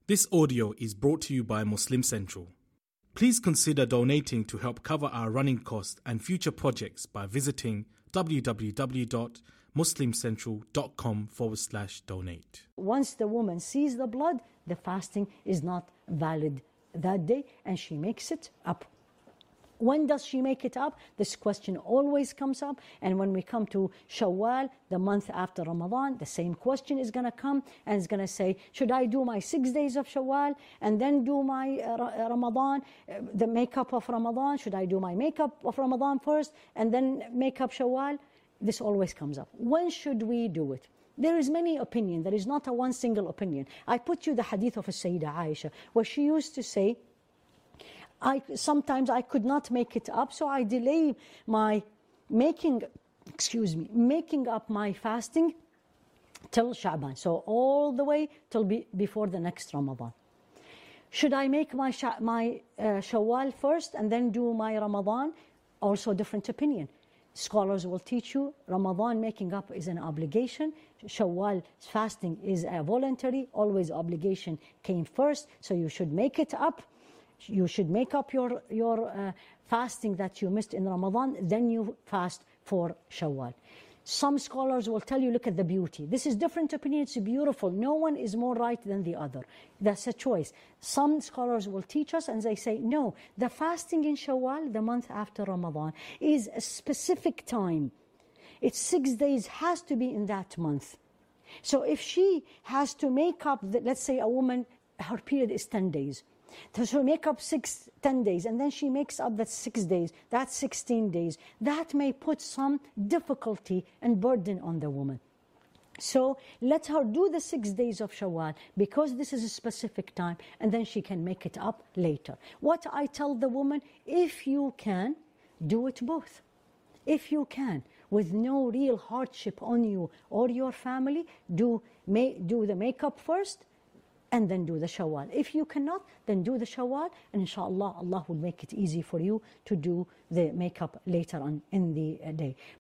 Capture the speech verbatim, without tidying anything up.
This audio is brought to you by Muslim Central. Please consider donating to help cover our running costs and future projects by visiting www.muslimcentral.com forward slash donate. Once the woman sees the blood, the fasting is not valid that day, and she makes it up. When does she make it up? This question always comes up. And when we come to Shawwal, the month after Ramadan, the same question is going to come, and it's going to say, should I do my six days of Shawwal and then do my uh, Ramadan, uh, the makeup of Ramadan? Should I do my makeup of Ramadan first and then make up Shawwal? This always comes up. When should we do it? There is many opinions. There is not a one single opinion. I put you the hadith of Sayyidah Aisha, where she used to say, I, sometimes I could not make it up, so I delay my making, excuse me, making up my fasting till Sha'ban. So all the way till be, before the next Ramadan. Should I make my, my uh, Shawwal first and then do my Ramadan? Also different opinion. Scholars will teach you Ramadan making up is an obligation. Shawwal fasting is a voluntary. Always obligation came first, so you should make it up. You should make up your, your uh, fasting that you missed in Ramadan, then you fast for Shawwal. Some scholars will tell you, look at the beauty. This is different opinion, it's beautiful. No one is more right than the other. That's a choice. Some scholars will teach us and they say, no, the fasting in Shawwal, the month after Ramadan, is a specific time. It's six days, has to be in that month. So if she has to make up, the, let's say a woman, her period is ten days. So she'll make up six, ten days, and then she makes up that six days, that's sixteen days. That may put some difficulty and burden on the woman. So let her do the six days of Shawwal, because this is a specific time, and then she can make it up later. What I tell the woman, if you can, do it both. If you can, with no real hardship on you or your family, do, may, do the makeup first, and then do the Shawwal. If you cannot, then do the Shawwal, and inshallah, Allah will make it easy for you to do the makeup later on in the day.